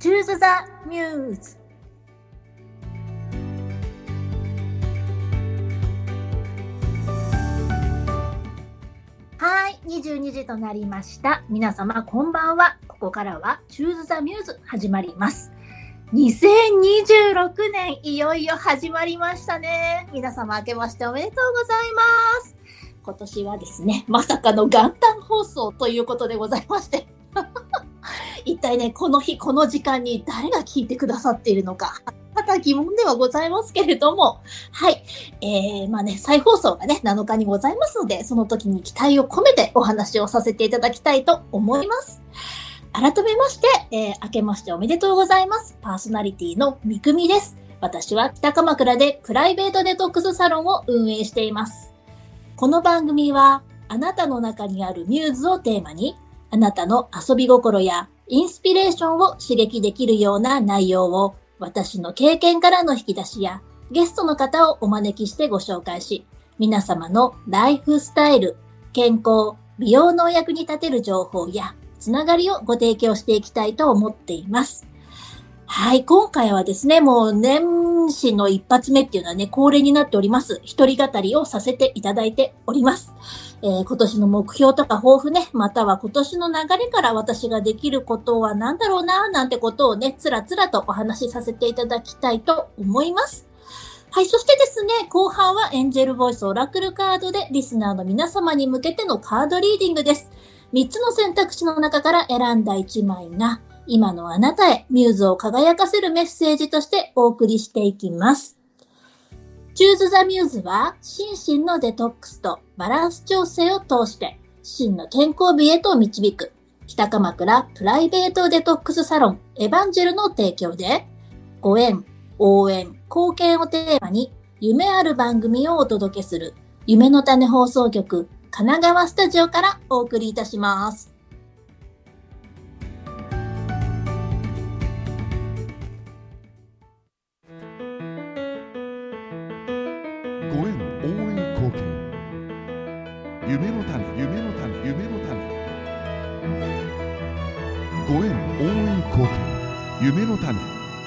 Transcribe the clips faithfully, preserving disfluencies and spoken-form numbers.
Choose the Muse。はい、にじゅうにじとなりました。皆様こんばんは。ここからは Choose the Muse 始まります。にせんにじゅうろくねんいよいよ始まりましたね。皆様明けましておめでとうございます。今年はですね、まさかの元旦放送ということでございまして一体ね、この日この時間に誰が聞いてくださっているのか、また疑問ではございますけれども、はい、えー、まあね、再放送がね、なのかにございますので、その時に期待を込めてお話をさせていただきたいと思います。改めまして、えー、明けましておめでとうございます。パーソナリティのみくみです。私は北鎌倉でプライベートデトックスサロンを運営しています。この番組は、あなたの中にあるミューズをテーマに、あなたの遊び心やインスピレーションを刺激できるような内容を、私の経験からの引き出しや、ゲストの方をお招きしてご紹介し、皆様のライフスタイル、健康、美容のお役に立てる情報や、つながりをご提供していきたいと思っています。はい、今回はですね、もう年始の一発目っていうのはね、恒例になっております。一人語りをさせていただいております。えー、今年の目標とか抱負ね、または今年の流れから私ができることは何だろうな、なんてことをね、つらつらとお話しさせていただきたいと思います。はい、そしてですね、後半はエンジェルボイスオラクルカードでリスナーの皆様に向けてのカードリーディングです。みっつの選択肢の中から選んだいちまいが、今のあなたへミューズを輝かせるメッセージとしてお送りしていきます。Choose the Muse は心身のデトックスとバランス調整を通して真の健康美へと導く北鎌倉プライベートデトックスサロンエヴァンジェルの提供でご縁、応援、貢献をテーマに夢ある番組をお届けする夢の種放送局神奈川スタジオからお送りいたします。 ご縁、応援、貢献。夢の種、夢の種、夢の種。ご縁、応援、貢献。夢の種。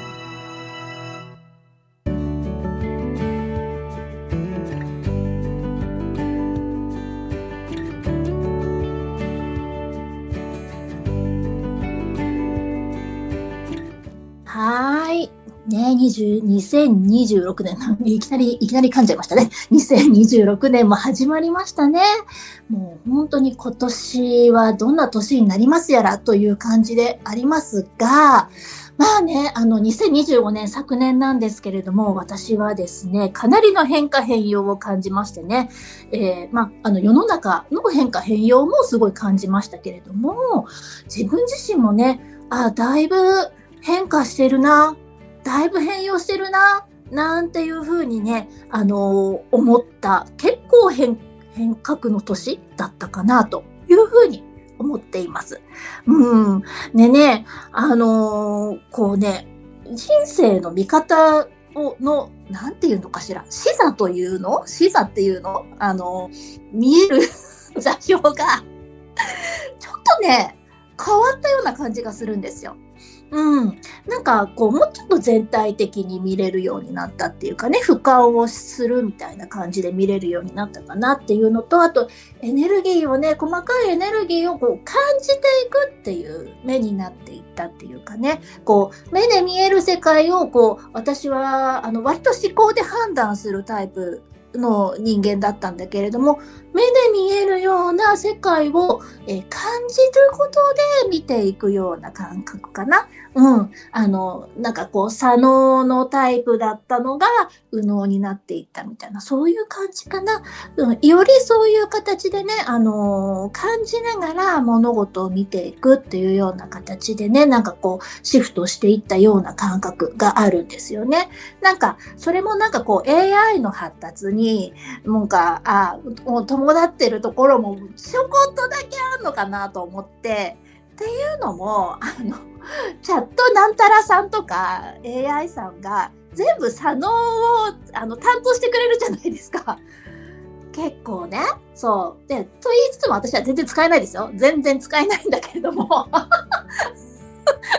はーい。ね、にじゅう、にせんにじゅうろくねん、いきなり、いきなり噛んじゃいましたね。にせんにじゅうろくねんも始まりましたね。もう本当に今年はどんな年になりますやらという感じでありますが、まあね、あの、にせんにじゅうごねん昨年なんですけれども、私はですね、かなりの変化変容を感じましてね、えー、まあ、あの、世の中の変化変容もすごい感じましたけれども、自分自身もね、あ、だいぶ変化してるな、だいぶ変容してるな、なんていうふうにね、あのー、思った、結構変、変革の年だったかな、というふうに思っています。うん。でね、あのー、こうね、人生の見方を、の、なんていうのかしら、視座というの視座っていうのあのー、見える座標が、ちょっとね、変わったような感じがするんですよ。うん。なんか、こう、もうちょっと全体的に見れるようになったっていうかね、俯瞰をするみたいな感じで見れるようになったかなっていうのと、あと、エネルギーをね、細かいエネルギーをこう感じていくっていう目になっていったっていうかね、こう、目で見える世界を、こう、私は、あの、割と思考で判断するタイプの人間だったんだけれども、目で見えるような世界を、えー、感じることで見ていくような感覚かな。うん。あの、なんかこう、左脳のタイプだったのが、右脳になっていったみたいな、そういう感じかな。うん、よりそういう形でね、あのー、感じながら物事を見ていくっていうような形でね、なんかこう、シフトしていったような感覚があるんですよね。なんか、それもなんかこう、エーアイ の発達に、なんか、あ、伴ってるところもちょこっとだけあるのかなと思って、っていうのも、あの、チャットなんたらさんとか エーアイ さんが全部左脳をあの担当してくれるじゃないですか。結構ね。そう。で、と言いつつも私は全然使えないですよ。全然使えないんだけれども。使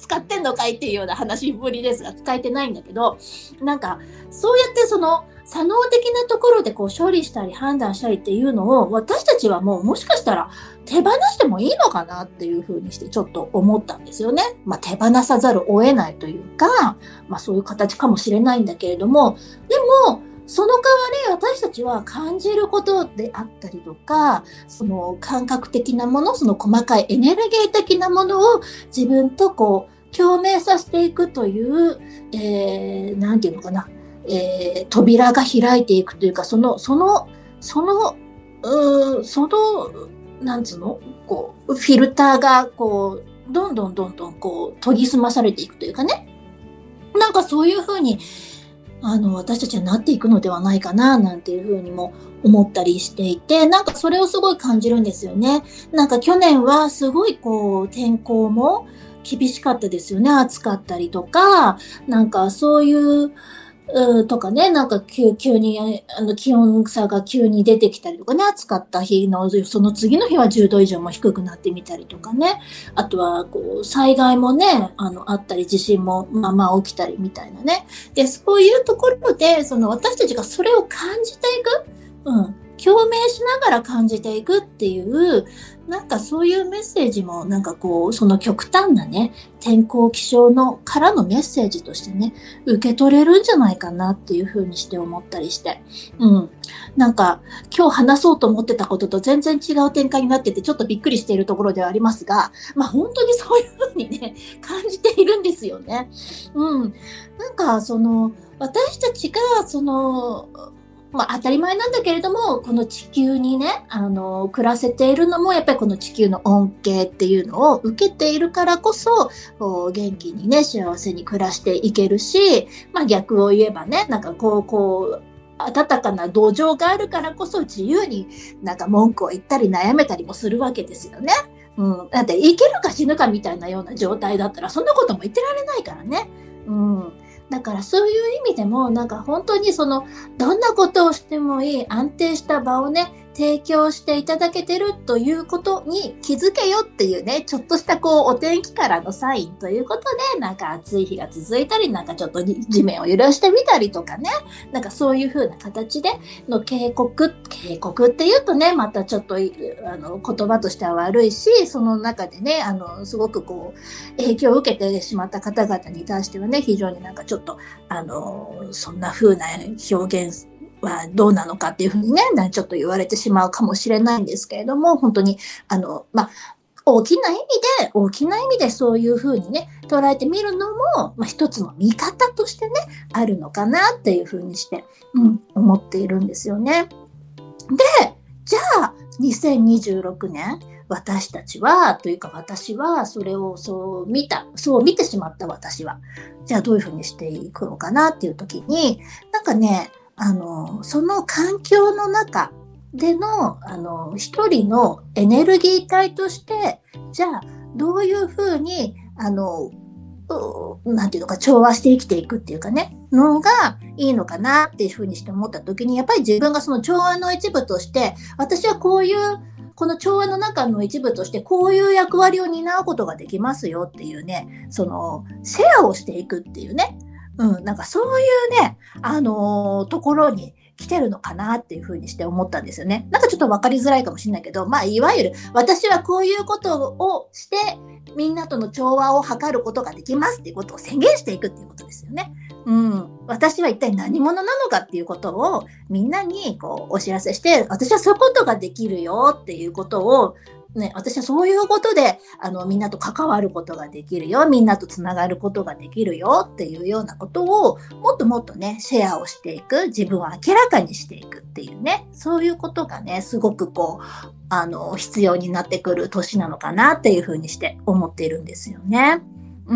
使ってんのかいっていうような話ぶりですが、使えてないんだけど、なんかそうやってその左脳的なところでこう処理したり判断したりっていうのを、私たちはもうもしかしたら手放してもいいのかなっていうふうにしてちょっと思ったんですよね。まあ、手放さざるを得ないというか、まあ、そういう形かもしれないんだけれども、でもその代わり私たちは感じることであったりとか、その感覚的なもの、その細かいエネルギー的なものを自分とこう共鳴させていくという、えー、なんていうのかな、えー、扉が開いていくというか、その、その、その、うーその、なんつうのこう、フィルターが、こう、どんどんどんどん、こう、研ぎ澄まされていくというかね。なんかそういうふうに、あの、私たちはなっていくのではないかな、なんていうふうにも思ったりしていて、なんかそれをすごい感じるんですよね。なんか去年はすごい、こう、天候も厳しかったですよね。暑かったりとか、なんかそういう、うん、とかね、なんか急、急に、あの、気温差が急に出てきたりとかね、暑かった日の、その次の日はじゅうど以上も低くなってみたりとかね。あとは、こう、災害もね、あの、あったり、地震もまあまあ起きたりみたいなね。で、そういうところで、その、私たちがそれを感じていく、うん、共鳴しながら感じていくっていう、なんかそういうメッセージもなんかこうその極端なね天候気象のからのメッセージとしてね受け取れるんじゃないかなっていうふうにして思ったりして、うん、なんか今日話そうと思ってたことと全然違う展開になっててちょっとびっくりしているところではありますが、まあ本当にそういうふうにね感じているんですよね。うん、なんかその私たちがそのまあ、当たり前なんだけれども、この地球にね、あの、暮らせているのも、やっぱりこの地球の恩恵っていうのを受けているからこそ、こう元気にね、幸せに暮らしていけるし、まあ逆を言えばね、なんかこう、こう、温かな土壌があるからこそ自由になんか文句を言ったり悩めたりもするわけですよね。うん。だって生きるか死ぬかみたいなような状態だったら、そんなことも言ってられないからね。うん。だからそういう意味でもなんか本当にそのどんなことをしてもいい安定した場をね提供していただけてるということに気づけよっていうねちょっとしたこうお天気からのサインということでなんか暑い日が続いたりなんかちょっと地面を揺らしてみたりとかねなんかそういう風な形での警告警告っていうとねまたちょっとあの言葉としては悪いしその中でねあのすごくこう影響を受けてしまった方々に対してはね非常になんかちょっとあのそんな風な表現はどうなのかっていうふうにね、ちょっと言われてしまうかもしれないんですけれども、本当に、あの、まあ、大きな意味で、大きな意味でそういうふうにね、捉えてみるのも、まあ、一つの見方としてね、あるのかなっていうふうにして、うん、思っているんですよね。で、じゃあ、にせんにじゅうろくねん、私たちは、というか私は、それをそう見た、そう見てしまった私は、じゃあどういうふうにしていくのかなっていう時に、なんかね、あの、その環境の中での、あの、一人のエネルギー体として、じゃあ、どういうふうに、あの、なんていうのか、調和して生きていくっていうかね、のがいいのかなっていうふうにして思った時に、やっぱり自分がその調和の一部として、私はこういう、この調和の中の一部として、こういう役割を担うことができますよっていうね、その、シェアをしていくっていうね、うん、なんかそういうね、あのー、ところに来てるのかなっていうふうにして思ったんですよね。なんかちょっと分かりづらいかもしれないけど、まあ、いわゆる私はこういうことをして、みんなとの調和を図ることができますっていうことを宣言していくっていうことですよね。うん、私は一体何者なのかっていうことをみんなにこうお知らせして、私はそういうことができるよっていうことをね、私はそういうことであのみんなと関わることができるよ、みんなとつながることができるよっていうようなことをもっともっとねシェアをしていく、自分を明らかにしていくっていうね、そういうことがねすごくこうあの必要になってくる年なのかなっていうふうにして思っているんですよね。うん。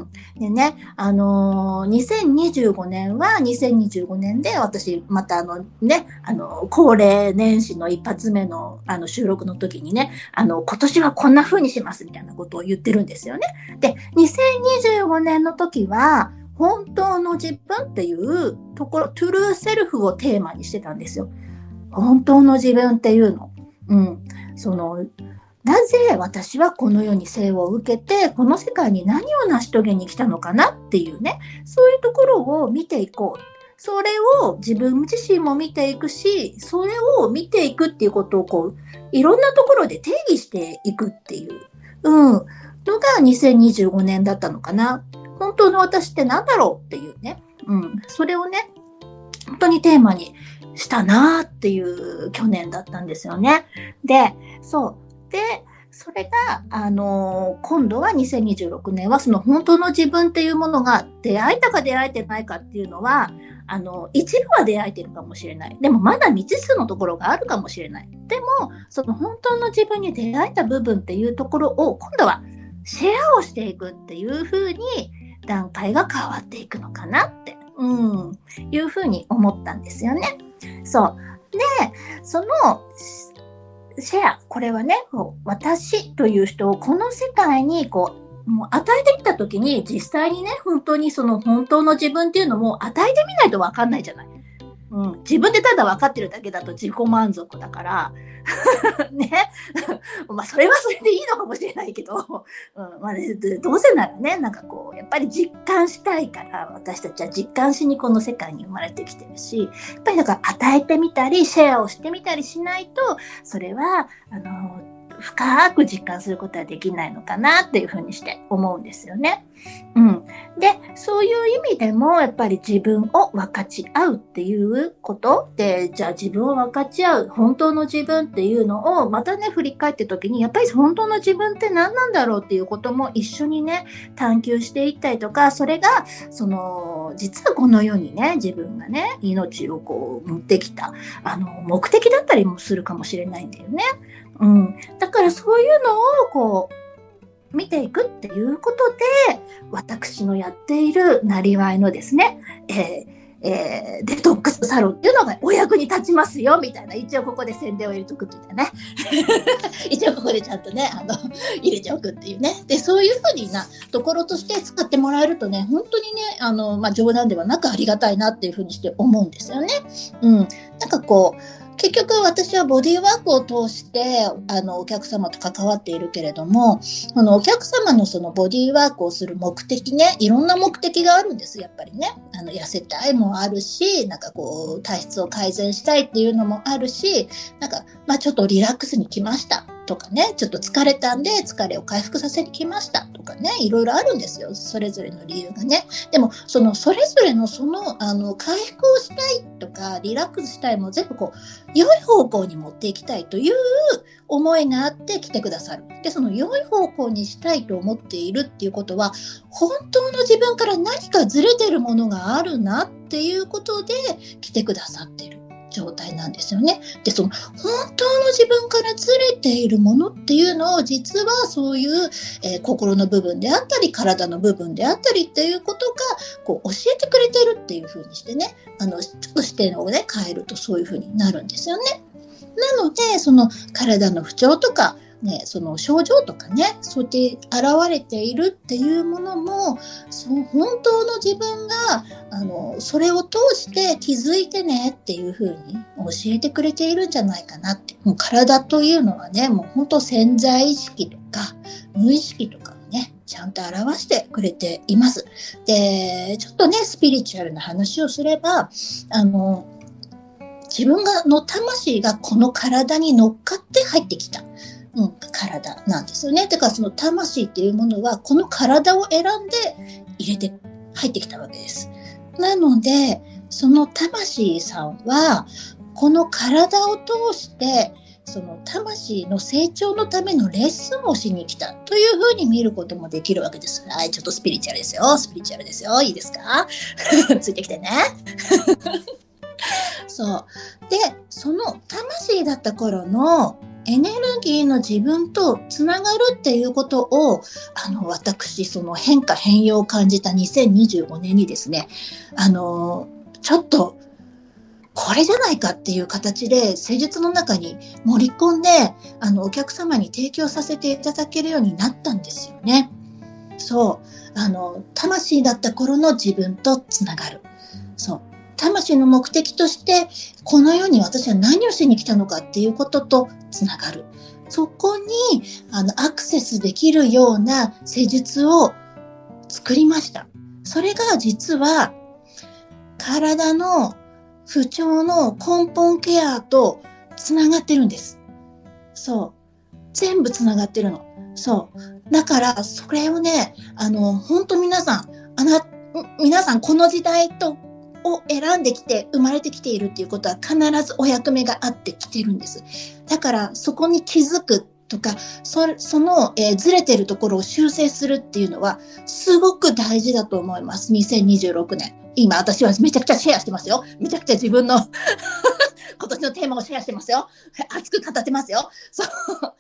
でね、あのー、にせんにじゅうごねんはにせんにじゅうごねんで私またあのね、あの、恒例年始の一発目のあの収録の時にね、あの、今年はこんな風にしますみたいなことを言ってるんですよね。で、にせんにじゅうごねんの時は、本当の自分っていうところ、トゥルーセルフをテーマにしてたんですよ。本当の自分っていうの。うん。その、 なぜ私はこの世に生を受けて、この世界に何を成し遂げに来たのかなっていうね、そういうところを見ていこう。それを自分自身も見ていくし、それを見ていくっていうことをこう、いろんなところで定義していくっていう、うん、のがにせんにじゅうごねんだったのかな。本当の私って何だろうっていうね、うん、それをね、本当にテーマにしたなっていう去年だったんですよね。で、そう。で、それが、あのー、今度はにせんにじゅうろくねんはその本当の自分っていうものが出会えたか出会えてないかっていうのは、あの、一部は出会えてるかもしれない。でもまだ未知数のところがあるかもしれない。でも、その本当の自分に出会えた部分っていうところを今度はシェアをしていくっていう風に段階が変わっていくのかなって、うん、いう風に思ったんですよね。そう。で、そのシェア、これはね、こう私という人をこの世界にこう、もう与えてきたときに実際にね、本当にその本当の自分っていうのも与えてみないと分かんないじゃない。うん、自分でただ分かってるだけだと自己満足だからねまあそれはそれでいいのかもしれないけど、うんまあ、どうせならねなんかこうやっぱり実感したいから私たちは実感しにこの世界に生まれてきてるし、やっぱりだから与えてみたりシェアをしてみたりしないとそれはあの深く実感することはできないのかなっていうふうにして思うんですよね。うん、でそういう意味でもやっぱり自分を分かち合うっていうことで、じゃあ自分を分かち合う本当の自分っていうのをまたね振り返って時にやっぱり本当の自分って何なんだろうっていうことも一緒にね探求していったりとか、それがその実はこの世にね自分がね命をこう持ってきたあの目的だったりもするかもしれないんだよね。うん、だからそういうのをこう見ていくっていうことで私のやっているなりわいのですね、えーえー、デトックスサロンっていうのがお役に立ちますよみたいな、一応ここで宣伝を入れとくっていうね一応ここでちゃんとねあの入れておくっていうね。でそういうふうなところとして使ってもらえるとね本当にねあの、まあ、冗談ではなくありがたいなっていうふうにして思うんですよね。うん、なんかこう結局私はボディーワークを通してあのお客様と関わっているけれども、あのお客様のそのボディーワークをする目的ね、いろんな目的があるんですやっぱりね。あの痩せたいもあるし、なんかこう体質を改善したいっていうのもあるし、なんかまあちょっとリラックスに来ましたとかね、ちょっと疲れたんで疲れを回復させに来ましたとかね、いろいろあるんですよ、それぞれの理由がね。でもそのそれぞれのそのあの回復をしたいとかリラックスしたいも全部こう良い方向に持っていきたいという思いがあって来てくださる。でその良い方向にしたいと思っているっていうことは本当の自分から何かずれてるものがあるなっていうことで来てくださっている状態なんですよね。でその本当の自分からずれているものっていうのを実はそういう、えー、心の部分であったり体の部分であったりっていうことがこう教えてくれてるっていう風にしてね、あのちょっと視点をね変えるとそういう風になるんですよね。なのでその体の不調とかね、その症状とかねそうやって現れているっていうものもその本当の自分があのそれを通して気づいてねっていう風に教えてくれているんじゃないかなって。もう体というのはねもう本当潜在意識とか無意識とかをねちゃんと表してくれています。でちょっとねスピリチュアルな話をすればあの自分がの魂がこの体に乗っかって入ってきた、うん、体なんですよね。だからその魂っていうものはこの体を選んで入れて入ってきたわけです。なのでその魂さんはこの体を通してその魂の成長のためのレッスンをしに来たというふうに見ることもできるわけです。はい、ちょっとスピリチュアルですよ。スピリチュアルですよ。いいですかついてきてねそうでその魂だった頃のエネルギーの自分とつながるっていうことをあの私その変化変容を感じたにせんにじゅうごねんにですねあのちょっとこれじゃないかっていう形で施術の中に盛り込んであのお客様に提供させていただけるようになったんですよね。そうあの魂だった頃の自分とつながる。そう魂の目的としてこの世に私は何をしに来たのかっていうこととつながる。 そこにあのアクセスできるような施術を作りました。それが実は体の不調の根本ケアとつながってるんです。そう。全部つながってるの。そう。だから、それをね、あの、本当皆さん、あな、皆さんこの時代と、を選んできて、生まれてきているっていうことは必ずお役目があってきてるんです。だから、そこに気づくとか、そ, その、えー、ずれてるところを修正するっていうのは、すごく大事だと思います。にせんにじゅうろくねん。今、私はめちゃくちゃシェアしてますよ。めちゃくちゃ自分の今年のテーマをシェアしてますよ。熱く語ってますよ。そう。だから、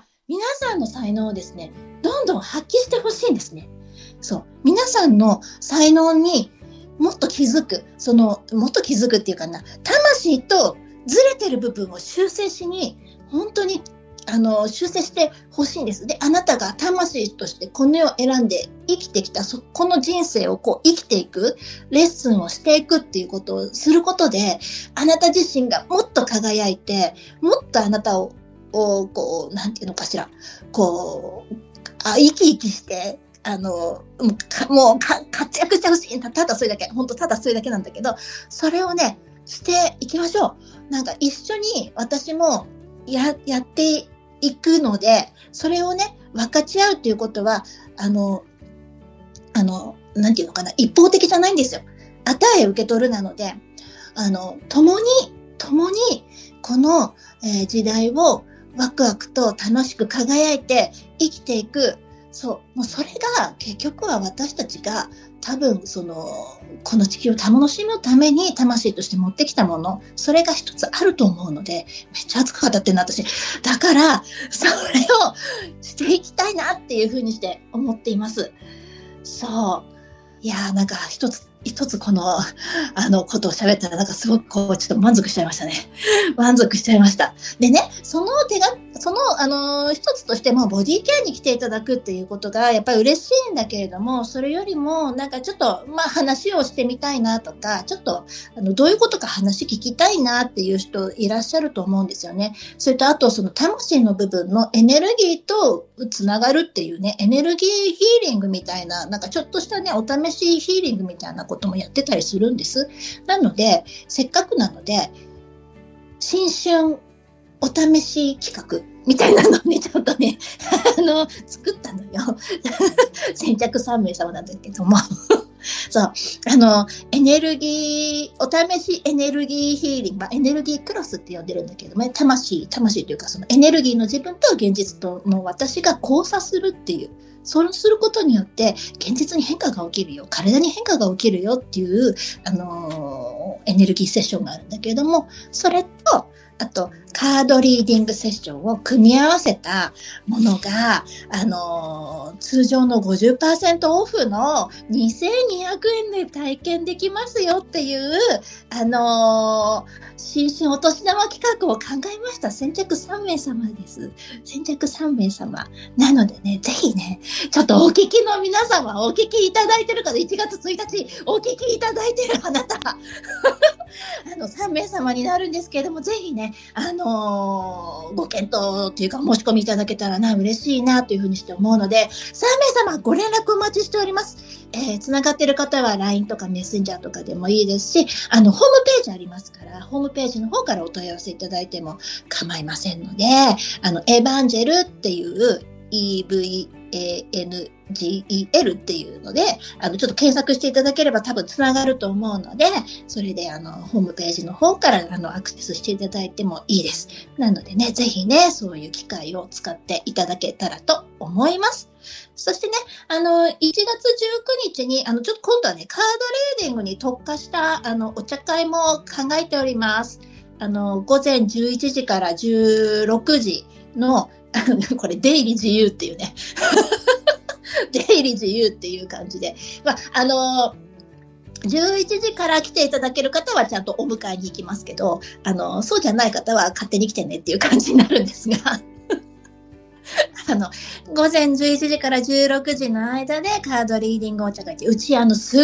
皆さんの才能をですね、どんどん発揮してほしいんですね。そう。皆さんの才能にもっと気づく。その、もっと気づくっていうかな、魂とずれてる部分を修正しに、本当に、あの、修正してほしいんです。で、あなたが魂としてこの世を選んで生きてきた、そこの人生をこう生きていく、レッスンをしていくっていうことをすることで、あなた自身がもっと輝いて、もっとあなたを、をこう、なんていうのかしら、こう、あ、生き生きして、あの、もう、かもうか活躍してほしい。ただそれだけ、本当ただそれだけなんだけど、それをね、していきましょう。なんか一緒に私もや、やっていくので、それをね、分かち合うっていうことは、あの、あの、なんていうのかな、一方的じゃないんですよ。与え受け取るなので、あの、共に、共に、この、えー、時代をワクワクと楽しく輝いて生きていく。そう。もうそれが結局は私たちが多分その、この地球を楽しむために魂として持ってきたもの、それが一つあると思うので、めっちゃ熱く語ってるな、私。だから、それをしていきたいなっていうふうにして思っています。そう。いやーなんか一つ、一つこの、あのことを喋ったらなんかすごくこうちょっと満足しちゃいましたね。満足しちゃいました。でね、その手が、その、あのー、一つとしてもボディケアに来ていただくっていうことがやっぱり嬉しいんだけれども、それよりもなんかちょっと、まあ話をしてみたいなとか、ちょっと、あの、どういうことか話聞きたいなっていう人いらっしゃると思うんですよね。それとあとその魂の部分のエネルギーとつながるっていうね、エネルギーヒーリングみたいな、なんかちょっとしたね、お試しヒーリングみたいなこともやってたりするんです。なので、せっかくなので、新春お試し企画みたいなのをね、ちょっとね、あの、作ったのよ。先着さんめい様なんだけども。そう。あの、エネルギー、お試しエネルギーヒーリング、まあ、エネルギークロスって呼んでるんだけどね、魂、魂というか、そのエネルギーの自分と現実との私が交差するっていう、そうすることによって、現実に変化が起きるよ、体に変化が起きるよっていう、あのー、エネルギーセッションがあるんだけれども、それと、あと、カードリーディングセッションを組み合わせたものが、あのー、通常の ごじゅっパーセント オフのにせんにひゃくえんで体験できますよっていう、あのー、新春お年玉企画を考えました。先着さんめい様です。先着さんめい様。なのでね、ぜひね、ちょっとお聞きの皆様、お聞きいただいてる方、いちがつついたち、お聞きいただいてるあなた、あの、さんめい様になるんですけれども、ぜひね、あのー、ご検討というか、申し込みいただけたらな、嬉しいな、というふうにして思うので、さんめい様、ご連絡お待ちしております。えー、つながっている方は ライン とかメッセンジャーとかでもいいですし、あの、ホームページありますから、ホームページの方からお問い合わせいただいても構いませんので、あの、エヴァンジェルっていう、イーブイエーエヌジーイーエル っていうので、あの、ちょっと検索していただければ多分つながると思うので、それであの、ホームページの方からあの、アクセスしていただいてもいいです。なのでね、ぜひね、そういう機会を使っていただけたらと思います。そしてね、あの、いちがつじゅうくにちに、あの、ちょっと今度はね、カードレーディングに特化した、あの、お茶会も考えております。あの、午前じゅういちじからじゅうろくじの、これ、出入り自由っていうね。出入り自由っていう感じで。まあ、あの、じゅういちじから来ていただける方はちゃんとお迎えに行きますけど、あの、そうじゃない方は勝手に来てねっていう感じになるんですが。あの、午前じゅういちじからじゅうろくじの間でカードリーディングお茶会って、うちあの、すっ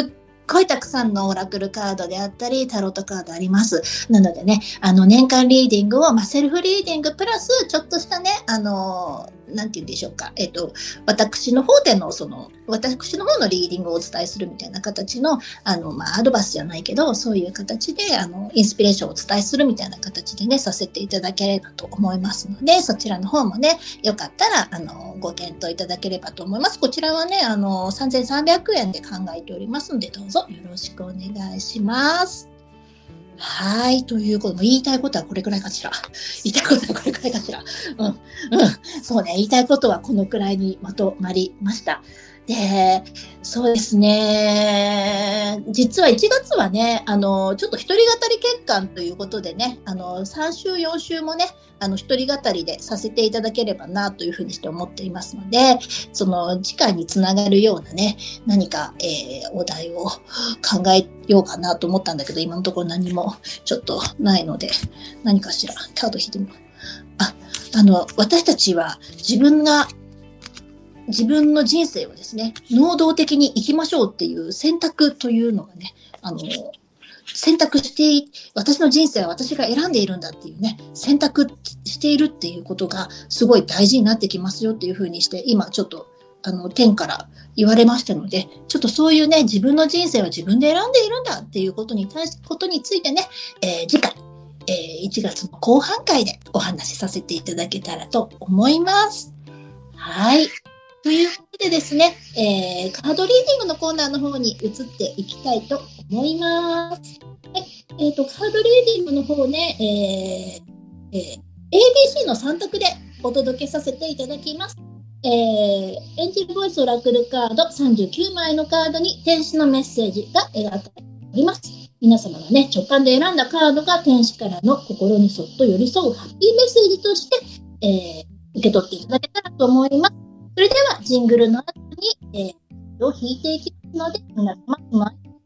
ごいたくさんのオラクルカードであったりタロットカードあります。なのでね、あの年間リーディングを、まあ、セルフリーディングプラスちょっとしたね、あのなんて言うんでしょうか、えっと私の方でのその私の方のリーディングをお伝えするみたいな形のあの、まあ、アドバイスじゃないけど、そういう形であのインスピレーションをお伝えするみたいな形でねさせていただければと思いますので、そちらの方もねよかったらあのご検討いただければと思います。こちらはねあのさんぜんさんびゃくえんで考えておりますので、どうぞよろしくお願いします。はい、ということで、言いたいことはこれくらいかしら。言いたいことはこれくらいかしら。うん、うん、そうね、言いたいことはこのくらいにまとまりました。で、そうですね、実はいちがつはね、あの、ちょっと一人語り月間ということでね、あの、さん週よん週もね、あの、一人語りでさせていただければなというふうにして思っていますので、その次回につながるようなね、何か、えー、お題を考えようかなと思ったんだけど、今のところ何もちょっとないので、何かしら、カード引いてみよう。あ、あの、私たちは自分が自分の人生をですね、能動的に生きましょうっていう選択というのがね、あの、選択して、私の人生は私が選んでいるんだっていうね、選択しているっていうことがすごい大事になってきますよっていうふうにして、今ちょっと、あの、天から言われましたので、ちょっとそういうね、自分の人生は自分で選んでいるんだっていうことに対し、ことについてね、えー、次回、えー、いちがつの後半回でお話しさせていただけたらと思います。はい。というわけでですね、えー、カードリーディングのコーナーの方に移っていきたいと思います。はい、えーと、カードリーディングの方ね、えーえー、エービーシー のさん択でお届けさせていただきます。えー、エンジェルボイスオラクルカードさんじゅうきゅうまいのカードに天使のメッセージが描かれております。皆様がね、直感で選んだカードが天使からの心にそっと寄り添うハッピーメッセージとして、えー、受け取っていただけたらと思います。それではジングルの後に、えー、を弾いていきますので、皆様お待ちくだ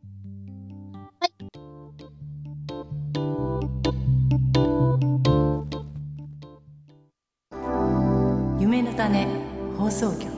さい。夢の種放送局。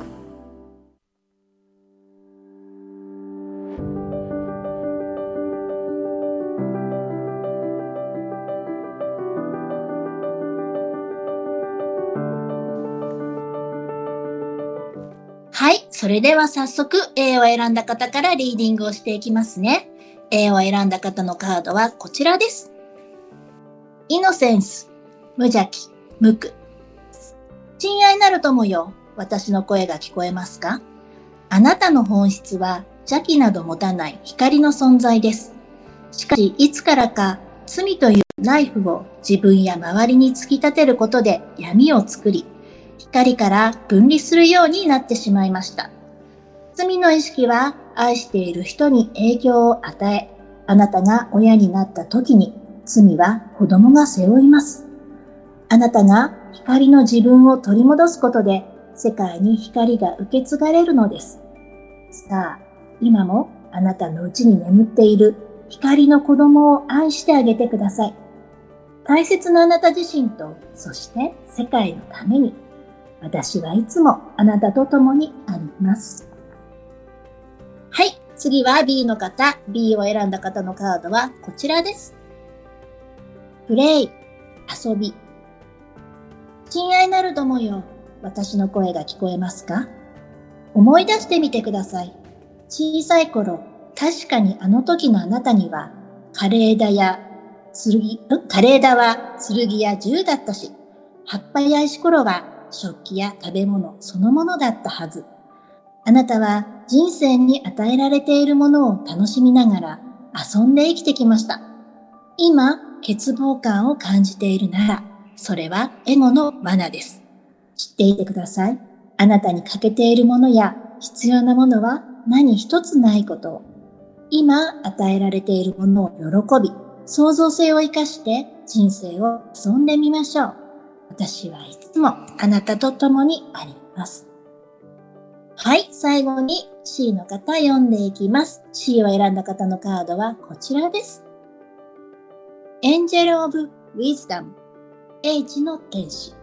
はい。それでは早速 A を選んだ方からリーディングをしていきますね。A を選んだ方のカードはこちらです。イノセンス、無邪気、無垢。親愛なる友よ、私の声が聞こえますか？あなたの本質は邪気など持たない光の存在です。しかし、いつからか罪というナイフを自分や周りに突き立てることで闇を作り、光から分離するようになってしまいました。罪の意識は愛している人に影響を与え、あなたが親になった時に罪は子供が背負います。あなたが光の自分を取り戻すことで世界に光が受け継がれるのです。さあ、今もあなたのうちに眠っている光の子供を愛してあげてください。大切なあなた自身と、そして世界のために、私はいつもあなたと共にあります。はい、次は B の方、B を選んだ方のカードはこちらです。プレイ、遊び。親愛なる友よ、私の声が聞こえますか？思い出してみてください。小さい頃、確かにあの時のあなたには、枯れ枝や剣、枯れ枝は剣や銃だったし、葉っぱや石ころは食器や食べ物そのものだったはず。あなたは人生に与えられているものを楽しみながら遊んで生きてきました。今、欠乏感を感じているなら、それはエゴの罠です。知っていてください。あなたに欠けているものや必要なものは何一つないことを。今与えられているものを喜び、創造性を生かして人生を遊んでみましょう。私はいつもあなたと共にあります。はい、最後に C の方読んでいきます。C を選んだ方のカードはこちらです。エンジェル・オブ・ウィズダム、英知の天使。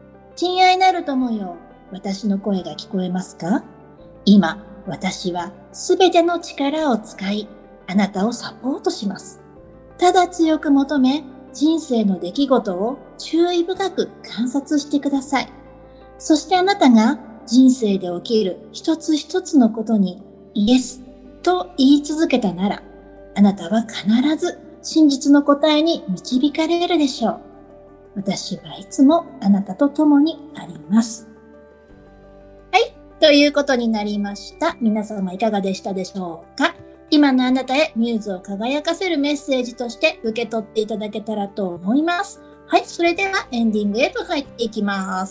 親愛なる友よ、私の声が聞こえますか？今、私はすべての力を使い、あなたをサポートします。ただ強く求め、人生の出来事を注意深く観察してください。そしてあなたが人生で起きる一つ一つのことにイエスと言い続けたなら、あなたは必ず真実の答えに導かれるでしょう。私はいつもあなたと共にあります。はい、ということになりました。皆様いかがでしたでしょうか？今のあなたへミューズを輝かせるメッセージとして受け取っていただけたらと思います。はい、それではエンディングへと入っていきます。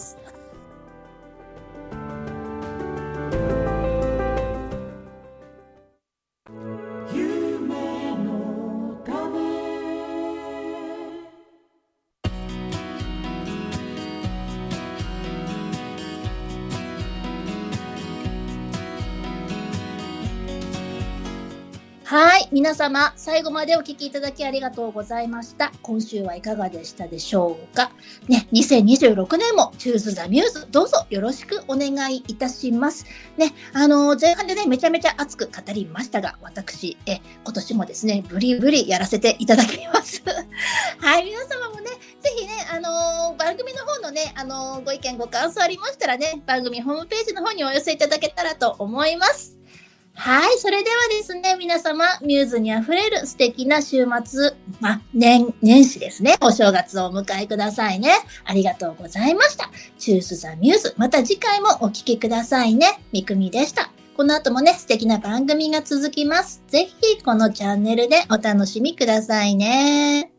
はい、皆様最後までお聞きいただきありがとうございました。今週はいかがでしたでしょうかね。にせんにじゅうろくねんも Choose the Muse どうぞよろしくお願いいたしますね。あの前半でねめちゃめちゃ熱く語りましたが、私え今年もですねブリブリやらせていただきますはい、皆様もねぜひねあのー、番組の方のねあのー、ご意見ご感想ありましたらね番組ホームページの方にお寄せいただけたらと思います。はい、それではですね、皆様、ミューズにあふれる素敵な週末、まあ、年、年始ですね、お正月をお迎えくださいね。ありがとうございました。Choose the Muse、また次回もお聞きくださいね。みくみでした。この後もね、素敵な番組が続きます。ぜひ、このチャンネルでお楽しみくださいね。